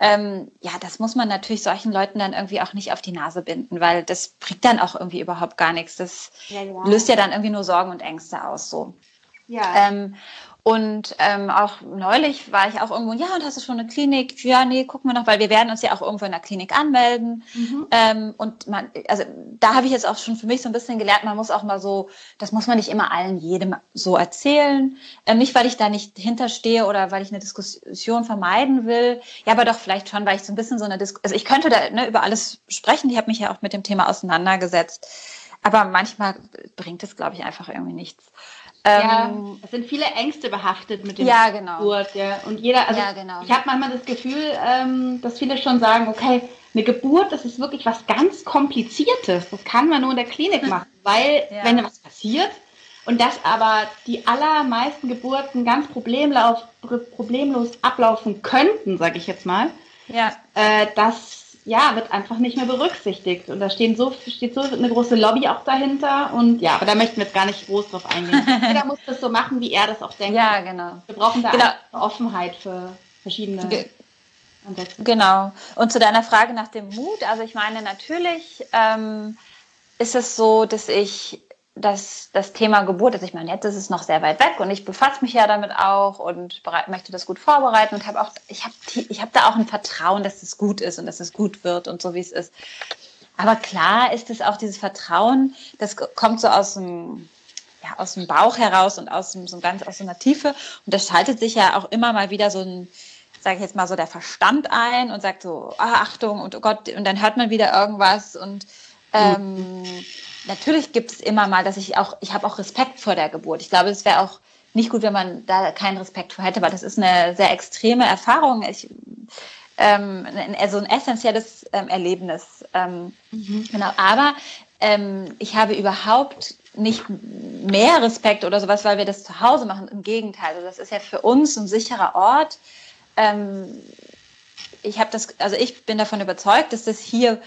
das muss man natürlich solchen Leuten dann irgendwie auch nicht auf die Nase binden, weil das bringt dann auch irgendwie überhaupt gar nichts. Das löst ja dann irgendwie nur Sorgen und Ängste aus, so. Ja. Und auch neulich war ich auch irgendwo, ja, und hast du schon eine Klinik? Ja, nee, gucken wir noch, weil wir werden uns ja auch irgendwo in der Klinik anmelden. Und da habe ich jetzt auch schon für mich so ein bisschen gelernt, man muss auch mal so, das muss man nicht immer jedem so erzählen. Nicht, weil ich da nicht hinterstehe oder weil ich eine Diskussion vermeiden will. Ja, aber doch vielleicht schon, weil ich so ein bisschen so eine Diskussion, also ich könnte da über alles sprechen, ich habe mich ja auch mit dem Thema auseinandergesetzt. Aber manchmal bringt es, glaube ich, einfach irgendwie nichts. Es sind viele Ängste behaftet mit dem Geburt. Ja. Und ich habe manchmal das Gefühl, dass viele schon sagen, okay, eine Geburt, das ist wirklich was ganz Kompliziertes. Das kann man nur in der Klinik machen, weil wenn was passiert und dass aber die allermeisten Geburten ganz problemlos ablaufen könnten, sage ich jetzt mal, das wird einfach nicht mehr berücksichtigt. Und da steht so eine große Lobby auch dahinter. Und aber da möchten wir jetzt gar nicht groß drauf eingehen. Jeder muss das so machen, wie er das auch denkt. Ja, genau. Wir brauchen da eine Offenheit für verschiedene Ansätze. Genau. Und zu deiner Frage nach dem Mut, also ich meine, natürlich ist es so, dass das Thema Geburt, also ich meine, jetzt ist es noch sehr weit weg und ich befasse mich ja damit auch und möchte das gut vorbereiten und ich habe da auch ein Vertrauen, dass es gut ist und dass es gut wird und so, wie es ist. Aber klar ist es auch dieses Vertrauen, das kommt so aus dem aus dem Bauch heraus und aus so einer Tiefe. Und das schaltet sich ja auch immer mal wieder so ein, sage ich jetzt mal so, der Verstand ein und sagt so, Achtung und oh Gott, und dann hört man wieder irgendwas. Und natürlich gibt es immer mal, ich habe auch Respekt vor der Geburt. Ich glaube, es wäre auch nicht gut, wenn man da keinen Respekt vor hätte, weil das ist eine sehr extreme Erfahrung. Also ein essentielles Erlebnis. Genau, aber ich habe überhaupt nicht mehr Respekt oder sowas, weil wir das zu Hause machen. Im Gegenteil, also das ist ja für uns ein sicherer Ort. Ich bin davon überzeugt, dass ich hier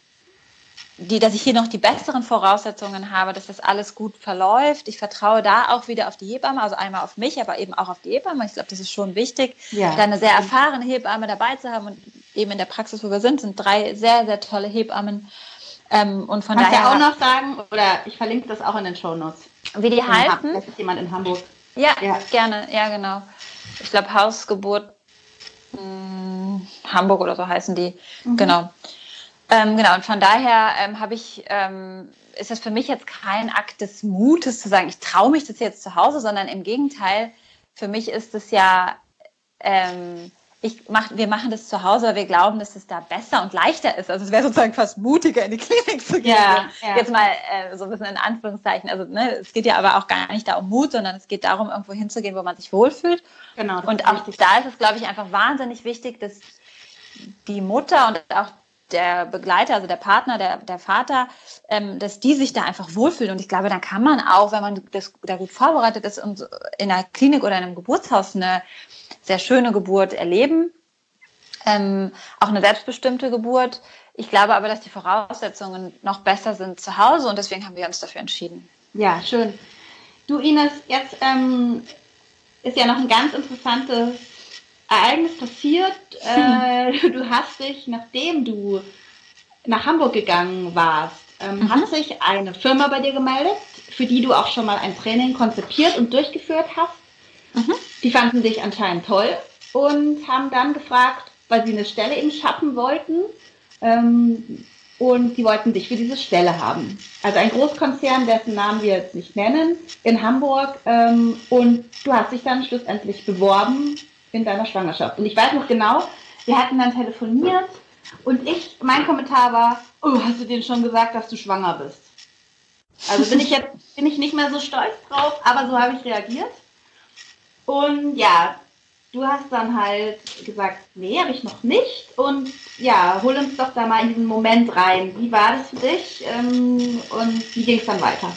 noch die besseren Voraussetzungen habe, dass das alles gut verläuft. Ich vertraue da auch wieder auf die Hebamme, also einmal auf mich, aber eben auch auf die Hebamme. Ich glaube, das ist schon wichtig, da eine sehr erfahrene Hebamme dabei zu haben. Und eben in der Praxis, wo wir sind 3 sehr, sehr tolle Hebammen. Und von daher. Kannst du auch noch sagen, oder ich verlinke das auch in den Shownotes. Wie die heißen? Das ist jemand in Hamburg. Ja, gerne. Ja, genau. Ich glaube, Hausgeburt Hamburg oder so heißen die. Genau. Genau, und von daher ist das für mich jetzt kein Akt des Mutes zu sagen, ich traue mich das jetzt zu Hause, sondern im Gegenteil, für mich ist es ja, wir machen das zu Hause, weil wir glauben, dass es da besser und leichter ist. Also es wäre sozusagen fast mutiger, in die Klinik zu gehen. Jetzt mal so ein bisschen in Anführungszeichen. Also es geht ja aber auch gar nicht da um Mut, sondern es geht darum, irgendwo hinzugehen, wo man sich wohlfühlt. Genau. Und auch da ist es, glaube ich, einfach wahnsinnig wichtig, dass die Mutter und auch der Begleiter, also der Partner, der Vater, dass die sich da einfach wohlfühlen. Und ich glaube, dann kann man auch, wenn man da gut vorbereitet ist und in einer Klinik oder in einem Geburtshaus eine sehr schöne Geburt erleben, auch eine selbstbestimmte Geburt. Ich glaube aber, dass die Voraussetzungen noch besser sind zu Hause und deswegen haben wir uns dafür entschieden. Ja, schön. Du, Ines, jetzt ist ja noch ein ganz interessantes Ereignis passiert. Du hast dich, nachdem du nach Hamburg gegangen warst, hat sich eine Firma bei dir gemeldet, für die du auch schon mal ein Training konzipiert und durchgeführt hast. Die fanden dich anscheinend toll und haben dann gefragt, weil sie eine Stelle eben schaffen wollten, und die wollten dich für diese Stelle haben. Also ein Großkonzern, dessen Namen wir jetzt nicht nennen, in Hamburg, und du hast dich dann schlussendlich beworben in deiner Schwangerschaft. Und ich weiß noch genau, wir hatten dann telefoniert und mein Kommentar war, oh, hast du denen schon gesagt, dass du schwanger bist? Also bin ich nicht mehr so stolz drauf, aber so habe ich reagiert. Und ja, du hast dann halt gesagt, nee, habe ich noch nicht. Und ja, hol uns doch da mal in diesen Moment rein. Wie war das für dich und wie ging es dann weiter?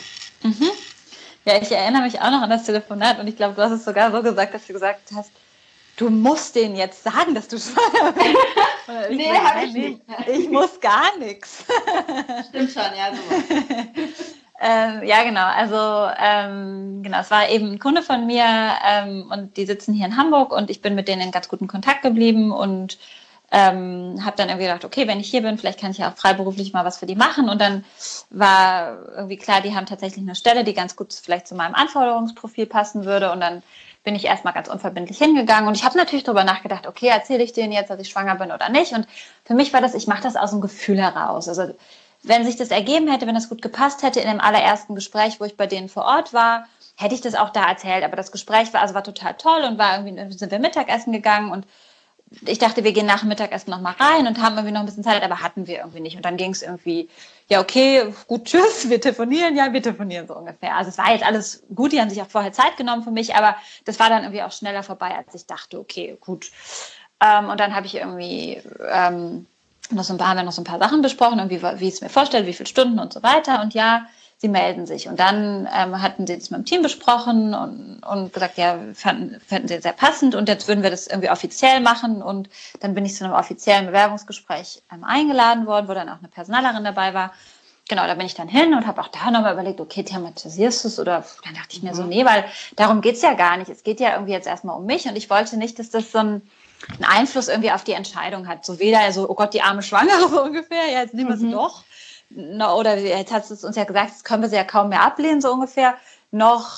Ja, ich erinnere mich auch noch an das Telefonat und ich glaube, du hast es sogar so gesagt, dass du gesagt hast, du musst denen jetzt sagen, dass du schwanger bist. Nee, habe ich nicht. Ich muss gar nichts. Stimmt schon, ja, so. Ja, genau. Also genau, es war eben ein Kunde von mir und die sitzen hier in Hamburg und ich bin mit denen in ganz guten Kontakt geblieben und habe dann irgendwie gedacht, okay, wenn ich hier bin, vielleicht kann ich ja auch freiberuflich mal was für die machen. Und dann war irgendwie klar, die haben tatsächlich eine Stelle, die ganz gut vielleicht zu meinem Anforderungsprofil passen würde. Und dann bin ich erstmal ganz unverbindlich hingegangen. Und ich habe natürlich darüber nachgedacht, okay, erzähle ich denen jetzt, dass ich schwanger bin oder nicht? Und für mich war das, ich mache das aus dem Gefühl heraus. Also wenn sich das ergeben hätte, wenn das gut gepasst hätte in dem allerersten Gespräch, wo ich bei denen vor Ort war, hätte ich das auch da erzählt. Aber das Gespräch war total toll und sind wir Mittagessen gegangen und ich dachte, wir gehen nach dem Mittagessen noch mal rein und haben irgendwie noch ein bisschen Zeit, aber hatten wir irgendwie nicht. Und dann ging es irgendwie, ja okay, gut, tschüss, wir telefonieren so ungefähr. Also es war jetzt alles gut, die haben sich auch vorher Zeit genommen für mich, aber das war dann irgendwie auch schneller vorbei, als ich dachte, okay, gut. Und dann habe ich irgendwie haben wir noch so ein paar Sachen besprochen, irgendwie, wie ich es mir vorstelle, wie viele Stunden und so weiter. Und ja, sie melden sich. Und dann hatten sie das mit dem Team besprochen und gesagt, ja, fanden sie sehr passend und jetzt würden wir das irgendwie offiziell machen. Und dann bin ich zu einem offiziellen Bewerbungsgespräch eingeladen worden, wo dann auch eine Personalerin dabei war. Genau, da bin ich dann hin und habe auch da nochmal überlegt, okay, thematisierst du es? Oder dann dachte ich mir so, nee, weil darum geht es ja gar nicht. Es geht ja irgendwie jetzt erstmal um mich und ich wollte nicht, dass das so einen Einfluss irgendwie auf die Entscheidung hat. So weder so, oh Gott, die arme Schwangere so ungefähr, ja, jetzt nehmen wir sie doch. Oder jetzt hat es uns ja gesagt, jetzt können wir sie ja kaum mehr ablehnen, so ungefähr. Noch,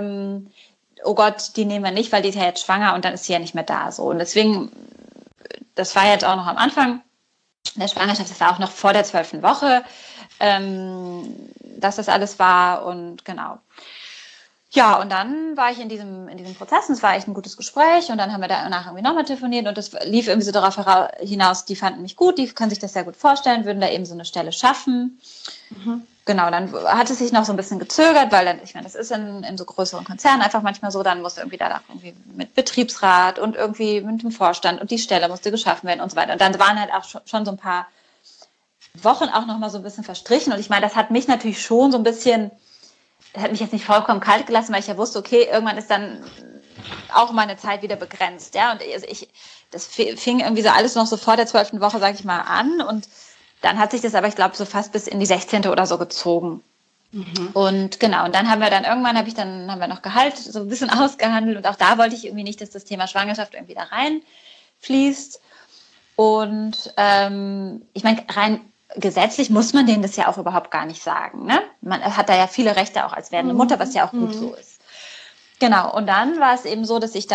oh Gott, die nehmen wir nicht, weil die ist ja jetzt schwanger und dann ist sie ja nicht mehr da. So. Und deswegen, das war jetzt auch noch am Anfang der Schwangerschaft, das war auch noch vor der 12. Woche, dass das alles war und genau. Ja, und dann war ich in diesem Prozess und es war echt ein gutes Gespräch und dann haben wir danach irgendwie nochmal telefoniert und das lief irgendwie so darauf hinaus, die fanden mich gut, die können sich das sehr gut vorstellen, würden da eben so eine Stelle schaffen. Genau, dann hat es sich noch so ein bisschen gezögert, weil dann, ich meine, das ist in so größeren Konzernen einfach manchmal so, dann musste irgendwie danach irgendwie mit Betriebsrat und irgendwie mit dem Vorstand und die Stelle musste geschaffen werden und so weiter. Und dann waren halt auch schon so ein paar Wochen auch nochmal so ein bisschen verstrichen und ich meine, das hat mich natürlich schon so ein bisschen, das hat mich jetzt nicht vollkommen kalt gelassen, weil ich ja wusste, okay, irgendwann ist dann auch meine Zeit wieder begrenzt, ja, und das fing irgendwie so alles noch so vor der 12. Woche, sag ich mal, an und dann hat sich das aber, ich glaube, so fast bis in die 16. oder so gezogen. Und genau, und dann haben wir noch Gehalt so ein bisschen ausgehandelt und auch da wollte ich irgendwie nicht, dass das Thema Schwangerschaft irgendwie da reinfließt und ich meine, rein gesetzlich muss man denen das ja auch überhaupt gar nicht sagen. Ne? Man hat da ja viele Rechte auch als werdende Mutter, was ja auch gut so ist. Genau, und dann war es eben so, dass wir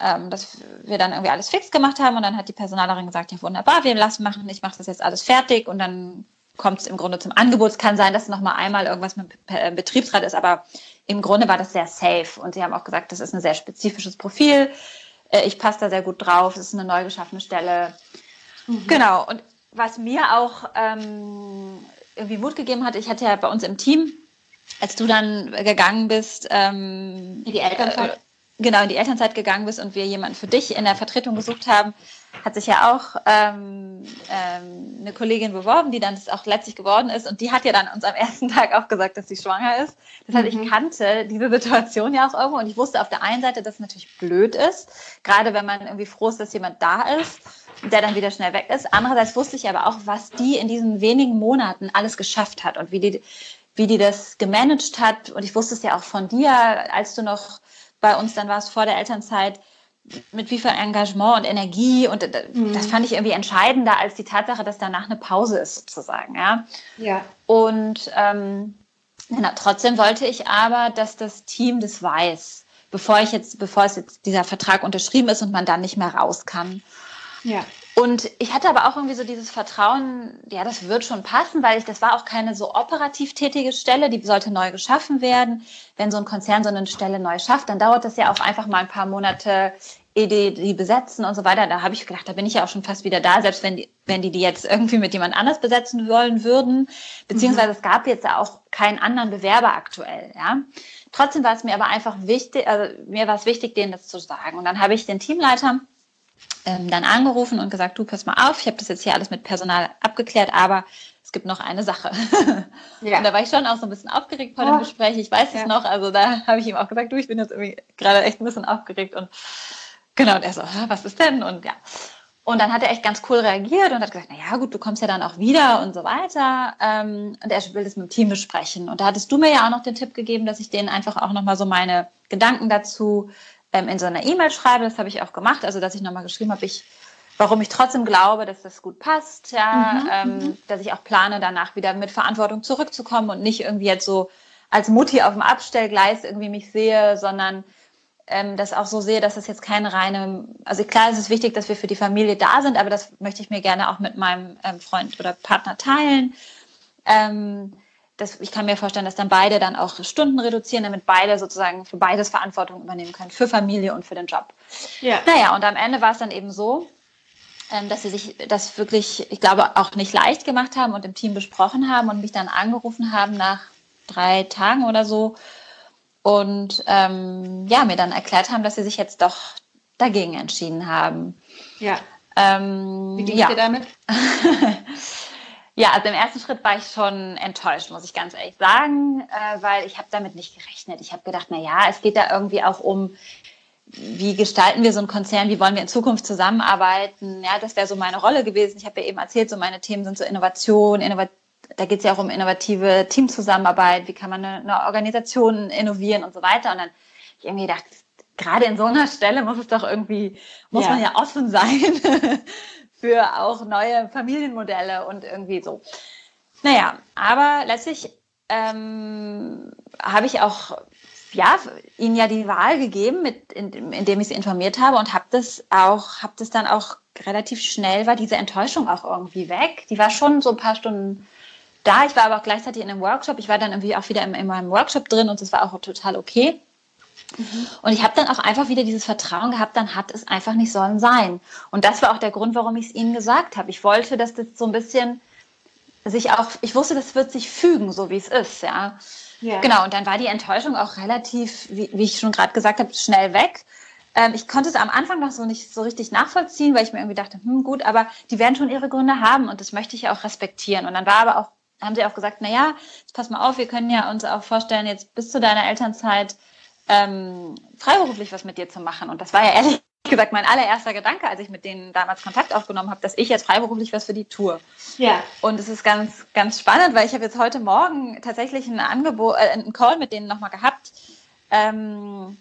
dann irgendwie alles fix gemacht haben und dann hat die Personalerin gesagt, ja wunderbar, wir lassen machen, ich mache das jetzt alles fertig und dann kommt es im Grunde zum Angebot. Es kann sein, dass nochmal einmal irgendwas mit Betriebsrat ist, aber im Grunde war das sehr safe und sie haben auch gesagt, das ist ein sehr spezifisches Profil, ich passe da sehr gut drauf, es ist eine neu geschaffene Stelle. Genau, und was mir auch irgendwie Mut gegeben hat, ich hatte ja bei uns im Team, als du dann gegangen bist, in die Elternzeit. Genau, in die Elternzeit gegangen bist und wir jemanden für dich in der Vertretung gesucht haben, hat sich ja auch eine Kollegin beworben, die dann das auch letztlich geworden ist und die hat ja dann uns am ersten Tag auch gesagt, dass sie schwanger ist. Das heißt, ich kannte diese Situation ja auch irgendwo und ich wusste auf der einen Seite, dass es natürlich blöd ist, gerade wenn man irgendwie froh ist, dass jemand da ist, der dann wieder schnell weg ist. Andererseits wusste ich aber auch, was die in diesen wenigen Monaten alles geschafft hat und wie die das gemanagt hat. Und ich wusste es ja auch von dir, als du noch bei uns dann warst vor der Elternzeit, mit wie viel Engagement und Energie. Und das fand ich irgendwie entscheidender als die Tatsache, dass danach eine Pause ist sozusagen. Ja. Und trotzdem wollte ich aber, dass das Team das weiß, bevor es jetzt dieser Vertrag unterschrieben ist und man dann nicht mehr raus kann. Ja. Und ich hatte aber auch irgendwie so dieses Vertrauen, ja, das wird schon passen, weil das war auch keine so operativ tätige Stelle, die sollte neu geschaffen werden. Wenn so ein Konzern so eine Stelle neu schafft, dann dauert das ja auch einfach mal ein paar Monate, ehe die besetzen und so weiter. Da habe ich gedacht, da bin ich ja auch schon fast wieder da, selbst wenn die jetzt irgendwie mit jemand anders besetzen wollen würden. Beziehungsweise es gab jetzt ja auch keinen anderen Bewerber aktuell, ja. Trotzdem war es mir aber einfach wichtig, mir war es wichtig, denen das zu sagen. Und dann habe ich den Teamleiter dann angerufen und gesagt, du, pass mal auf, ich habe das jetzt hier alles mit Personal abgeklärt, aber es gibt noch eine Sache. Ja. Und da war ich schon auch so ein bisschen aufgeregt vor dem Gespräch, ich weiß es noch, also da habe ich ihm auch gesagt, du, ich bin jetzt irgendwie gerade echt ein bisschen aufgeregt und genau, und er so, was ist denn? Und ja. Und dann hat er echt ganz cool reagiert und hat gesagt, naja gut, du kommst ja dann auch wieder und so weiter. Und er will das mit dem Team besprechen. Und da hattest du mir ja auch noch den Tipp gegeben, dass ich denen einfach auch nochmal so meine Gedanken dazu in so einer E-Mail schreibe. Das habe ich auch gemacht, also dass ich nochmal geschrieben habe, warum ich trotzdem glaube, dass das gut passt, ja, dass ich auch plane, danach wieder mit Verantwortung zurückzukommen und nicht irgendwie jetzt so als Mutti auf dem Abstellgleis irgendwie mich sehe, sondern das auch so sehe, dass das jetzt keine reine, also klar ist es wichtig, dass wir für die Familie da sind, aber das möchte ich mir gerne auch mit meinem Freund oder Partner teilen. Ich kann mir vorstellen, dass dann beide dann auch Stunden reduzieren, damit beide sozusagen für beides Verantwortung übernehmen können, für Familie und für den Job. Ja. Naja, und am Ende war es dann eben so, dass sie sich das wirklich, ich glaube, auch nicht leicht gemacht haben und im Team besprochen haben und mich dann angerufen haben nach 3 Tagen oder so und mir dann erklärt haben, dass sie sich jetzt doch dagegen entschieden haben. Ja. Wie ging es dir damit? Ja, also im ersten Schritt war ich schon enttäuscht, muss ich ganz ehrlich sagen, weil ich habe damit nicht gerechnet. Ich habe gedacht, es geht da irgendwie auch um, wie gestalten wir so einen Konzern, wie wollen wir in Zukunft zusammenarbeiten. Ja, das wäre so meine Rolle gewesen. Ich habe ja eben erzählt, so meine Themen sind so Innovation, da geht es ja auch um innovative Teamzusammenarbeit, wie kann man eine Organisation innovieren und so weiter. Und dann habe ich irgendwie gedacht, gerade in so einer Stelle muss man ja offen sein für auch neue Familienmodelle und irgendwie so. Naja, aber letztlich habe ich auch ihnen ja die Wahl gegeben, indem ich sie informiert habe und habe das dann auch relativ schnell, war diese Enttäuschung auch irgendwie weg. Die war schon so ein paar Stunden da. Ich war aber auch gleichzeitig in einem Workshop. Ich war dann irgendwie auch wieder in meinem Workshop drin und das war auch total okay. Und ich habe dann auch einfach wieder dieses Vertrauen gehabt, dann hat es einfach nicht sollen sein. Und das war auch der Grund, warum ich es ihnen gesagt habe. Ich wollte, dass das so ein bisschen ich wusste, das wird sich fügen, so wie es ist, ja. Ja. Genau, und dann war die Enttäuschung auch relativ, wie ich schon gerade gesagt habe, schnell weg. Ich konnte es am Anfang noch so nicht so richtig nachvollziehen, weil ich mir irgendwie dachte, gut, aber die werden schon ihre Gründe haben und das möchte ich ja auch respektieren. Und dann haben sie auch gesagt, naja, jetzt pass mal auf, wir können ja uns auch vorstellen, jetzt bis zu deiner Elternzeit freiberuflich was mit dir zu machen. Und das war ja ehrlich gesagt mein allererster Gedanke, als ich mit denen damals Kontakt aufgenommen habe, dass ich jetzt freiberuflich was für die tue. Ja. Und es ist ganz, ganz spannend, weil ich habe jetzt heute Morgen tatsächlich einen Call mit denen nochmal gehabt. Und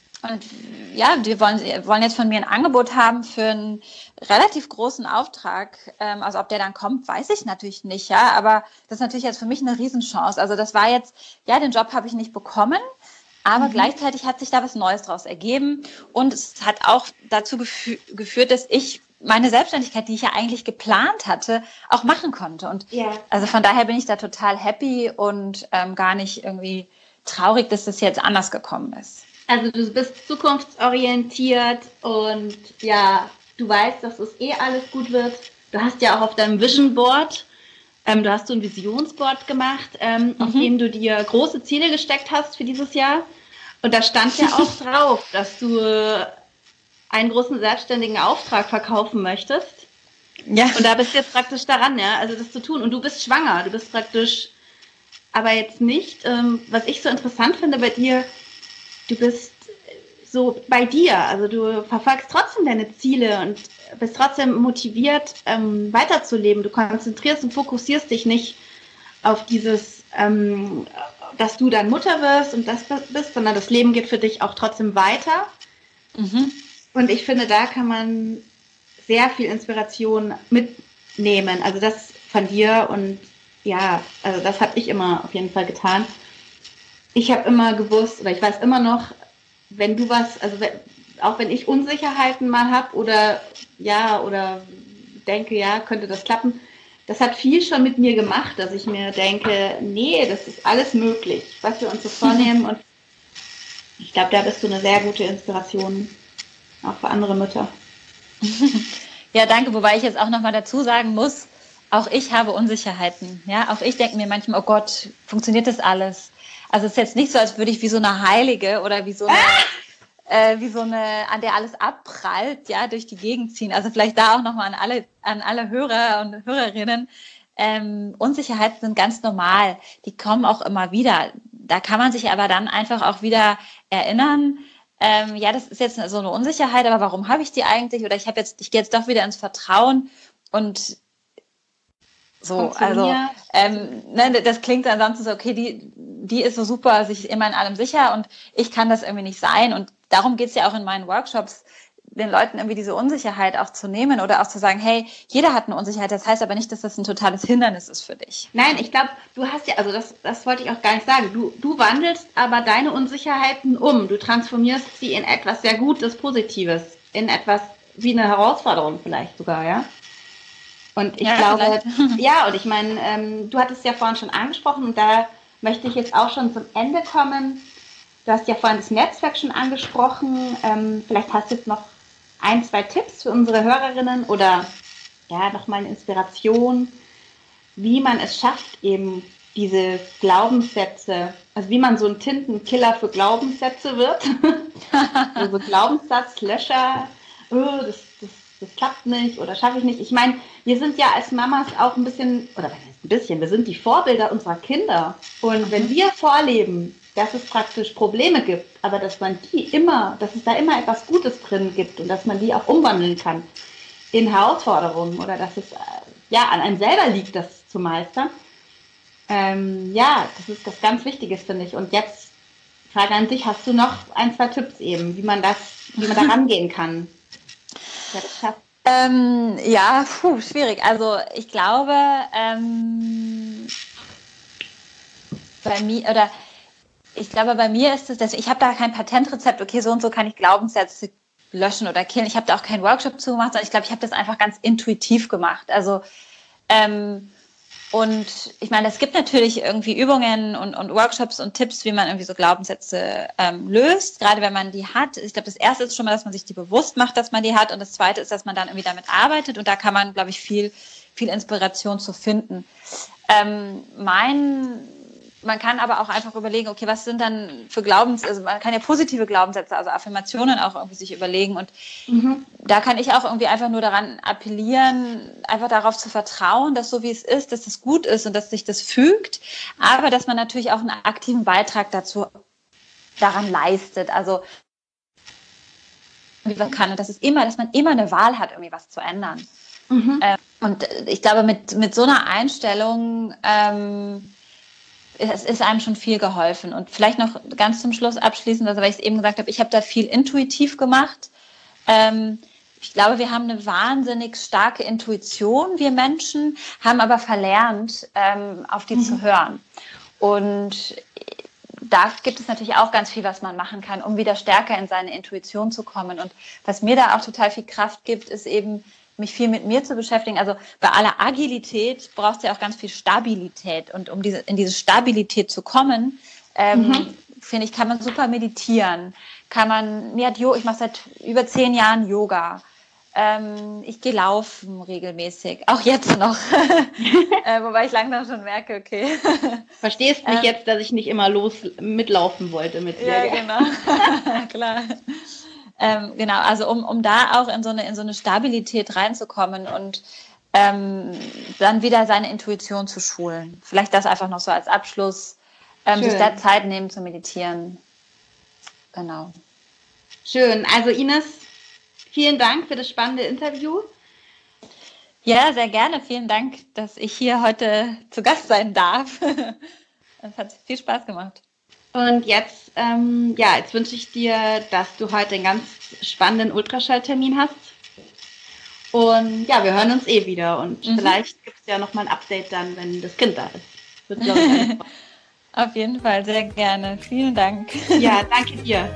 ja, die wollen jetzt von mir ein Angebot haben für einen relativ großen Auftrag. Also ob der dann kommt, weiß ich natürlich nicht, ja. Aber das ist natürlich jetzt für mich eine Riesenchance. Also das war jetzt, ja, den Job habe ich nicht bekommen. Aber gleichzeitig hat sich da was Neues draus ergeben und es hat auch dazu geführt, dass ich meine Selbstständigkeit, die ich ja eigentlich geplant hatte, auch machen konnte. Und also von daher bin ich da total happy und gar nicht irgendwie traurig, dass das jetzt anders gekommen ist. Also du bist zukunftsorientiert und ja, du weißt, dass es alles gut wird. Du hast ja auch auf deinem Vision Board du hast so ein Visionsboard gemacht, auf dem du dir große Ziele gesteckt hast für dieses Jahr. Und da stand ja auch drauf, dass du einen großen selbstständigen Auftrag verkaufen möchtest. Ja. Und da bist du jetzt praktisch daran, ja, also das zu tun. Und du bist schwanger, du bist praktisch, aber jetzt nicht, was ich so interessant finde bei dir, du bist so bei dir, also du verfolgst trotzdem deine Ziele und bist trotzdem motiviert, weiterzuleben. Du konzentrierst und fokussierst dich nicht auf dieses, dass du dann Mutter wirst und das bist, sondern das Leben geht für dich auch trotzdem weiter. Und ich finde, da kann man sehr viel Inspiration mitnehmen. Also das von dir und ja, also das habe ich immer auf jeden Fall getan. Ich habe immer gewusst, oder ich weiß immer noch, wenn du was, also auch wenn ich Unsicherheiten mal habe oder denke, ja, könnte das klappen, das hat viel schon mit mir gemacht, dass ich mir denke, nee, das ist alles möglich, was wir uns so vornehmen. Und ich glaube, da bist du eine sehr gute Inspiration, auch für andere Mütter. Ja, danke, wobei ich jetzt auch nochmal dazu sagen muss, auch ich habe Unsicherheiten. Ja, auch ich denke mir manchmal, oh Gott, funktioniert das alles? Also es ist jetzt nicht so, als würde ich wie so eine Heilige oder wie so eine, an der alles abprallt, ja, durch die Gegend ziehen. Also vielleicht da auch nochmal an alle Hörer und Hörerinnen. Unsicherheiten sind ganz normal. Die kommen auch immer wieder. Da kann man sich aber dann einfach auch wieder erinnern, ja, das ist jetzt so eine Unsicherheit, aber warum habe ich die eigentlich? Oder ich gehe jetzt doch wieder ins Vertrauen und so, also das klingt ansonsten so, okay, die ist so super, sich immer in allem sicher und ich kann das irgendwie nicht sein. Und darum geht es ja auch in meinen Workshops, den Leuten irgendwie diese Unsicherheit auch zu nehmen oder auch zu sagen, hey, jeder hat eine Unsicherheit, das heißt aber nicht, dass das ein totales Hindernis ist für dich. Nein, ich glaube, du hast ja, also das wollte ich auch gar nicht sagen, du wandelst aber deine Unsicherheiten um, du transformierst sie in etwas sehr Gutes, Positives, in etwas wie eine Herausforderung vielleicht sogar, ja? Und ich glaube, ja, und ich meine, du hattest ja vorhin schon angesprochen und da möchte ich jetzt auch schon zum Ende kommen. Du hast ja vorhin das Netzwerk schon angesprochen. Vielleicht hast du jetzt noch 1, 2 Tipps für unsere Hörerinnen oder ja, nochmal eine Inspiration, wie man es schafft, eben diese Glaubenssätze, also wie man so ein Tintenkiller für Glaubenssätze wird. Also Glaubenssatzlöscher, das klappt nicht oder schaffe ich nicht. Ich meine, wir sind ja als Mamas auch ein bisschen, oder wir sind die Vorbilder unserer Kinder. Und wenn wir vorleben, dass es praktisch Probleme gibt, aber dass es da immer etwas Gutes drin gibt und dass man die auch umwandeln kann in Herausforderungen oder dass es an einem selber liegt, das zu meistern. Das ist das ganz Wichtiges, finde ich. Und jetzt Frage an dich, hast du noch 1, 2 Tipps eben, wie man da rangehen kann? Schwierig. Also ich glaube, bei mir ist es, ich habe da kein Patentrezept, okay, so und so kann ich Glaubenssätze löschen oder killen. Ich habe da auch keinen Workshop zu gemacht, sondern ich glaube, ich habe das einfach ganz intuitiv gemacht. Also Und ich meine, es gibt natürlich irgendwie Übungen und Workshops und Tipps, wie man irgendwie so Glaubenssätze löst, gerade wenn man die hat. Ich glaube, das Erste ist schon mal, dass man sich die bewusst macht, dass man die hat. Und das Zweite ist, dass man dann irgendwie damit arbeitet. Und da kann man, glaube ich, viel Inspiration zu finden. Man kann aber auch einfach überlegen, okay, was sind dann für Glaubenssätze, also man kann ja positive Glaubenssätze, also Affirmationen auch irgendwie sich überlegen und da kann ich auch irgendwie einfach nur daran appellieren, einfach darauf zu vertrauen, dass so wie es ist, dass es gut ist und dass sich das fügt, aber dass man natürlich auch einen aktiven Beitrag daran leistet, also wie man kann und dass man immer eine Wahl hat, irgendwie was zu ändern. Und ich glaube, mit so einer Einstellung es ist einem schon viel geholfen. Und vielleicht noch ganz zum Schluss abschließend, also weil ich es eben gesagt habe, ich habe da viel intuitiv gemacht. Ich glaube, wir haben eine wahnsinnig starke Intuition, wir Menschen, haben aber verlernt, auf die zu hören. Und da gibt es natürlich auch ganz viel, was man machen kann, um wieder stärker in seine Intuition zu kommen. Und was mir da auch total viel Kraft gibt, ist eben, mich viel mit mir zu beschäftigen. Also bei aller Agilität brauchst du ja auch ganz viel Stabilität. Und um in diese Stabilität zu kommen, finde ich, kann man super meditieren. Ich mache seit über 10 Jahren Yoga. Ich gehe laufen regelmäßig, auch jetzt noch. Wobei ich langsam schon merke, okay. Verstehst mich jetzt, dass ich nicht immer mitlaufen wollte mit dir. Ja, genau. Klar. Genau, also um da auch in so eine Stabilität reinzukommen und dann wieder seine Intuition zu schulen. Vielleicht das einfach noch so als Abschluss, sich da Zeit nehmen zu meditieren. Genau. Schön. Also Ines, vielen Dank für das spannende Interview. Ja, sehr gerne. Vielen Dank, dass ich hier heute zu Gast sein darf. Es hat viel Spaß gemacht. Und jetzt, jetzt wünsche ich dir, dass du heute einen ganz spannenden Ultraschalltermin hast. Und ja, wir hören uns wieder. Und vielleicht gibt es ja nochmal ein Update dann, wenn das Kind da ist. Wird, glaube ich, auf jeden Fall, sehr gerne. Vielen Dank. Ja, danke dir.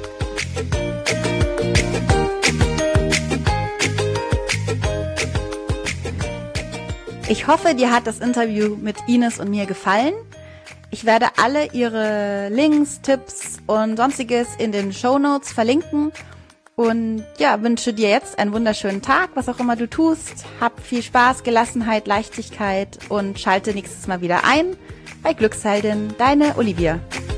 Ich hoffe, dir hat das Interview mit Ines und mir gefallen. Ich werde alle ihre Links, Tipps und Sonstiges in den Shownotes verlinken und ja, wünsche dir jetzt einen wunderschönen Tag, was auch immer du tust. Hab viel Spaß, Gelassenheit, Leichtigkeit und schalte nächstes Mal wieder ein bei Glücksheldin, deine Olivia.